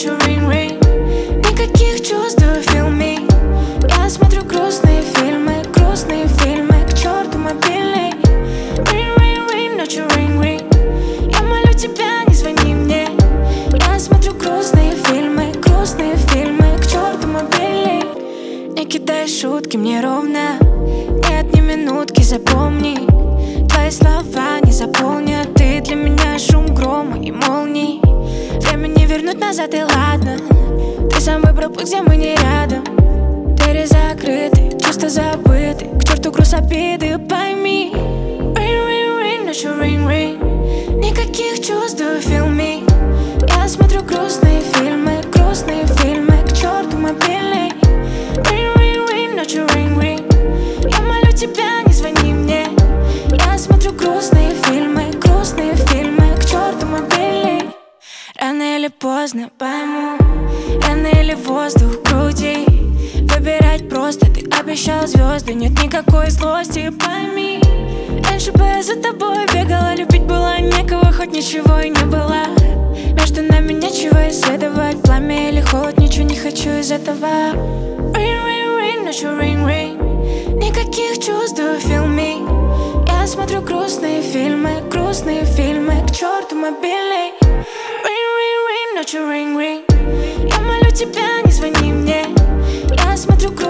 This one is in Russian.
ночью ring-ring. Никаких чувств, do you feel me? Я смотрю грустные фильмы, к черту мобильный. Ring-ring-ring, ночью ring-ring. Я молю тебя, не звони мне. Я смотрю грустные фильмы, к черту мобильный. Не кидай шутки, мне ровно. Нет ни минутки, запомни. Твои слова не заполнят. Ты для меня шум грома и молний. Время не вернуть назад, и ладно. Ты сам выбрал путь, где мы не рядом. Двери закрыты, чувства забыты. К черту груз обиды, пойми. Ring, ring, ring, ночью ring, ring. Никаких чувств, do you feel me? Я смотрю грустные фильмы, к черту мобильный. Ring, ring, ring, ночью ring, ring. Я молю тебя, не звони мне. Я смотрю грустные фильмы, к черту мобильный. Рано или поздно пойму, рано или воздух в груди. Выбирать просто, ты обещал звезды. Нет никакой злости, пойми. Раньше бы я за тобой бегала, любить было некого, хоть ничего и не было. Между нами нечего исследовать, пламя или холод, ничего не хочу из этого. Ring, ring, ring, ночью ring, ring. Никаких чувств, do you feel me? Я смотрю грустные фильмы, к черту мобильный. Ring, ring, ring, ночью ring, ring. Я молю тебя, не звони мне. Я смотрю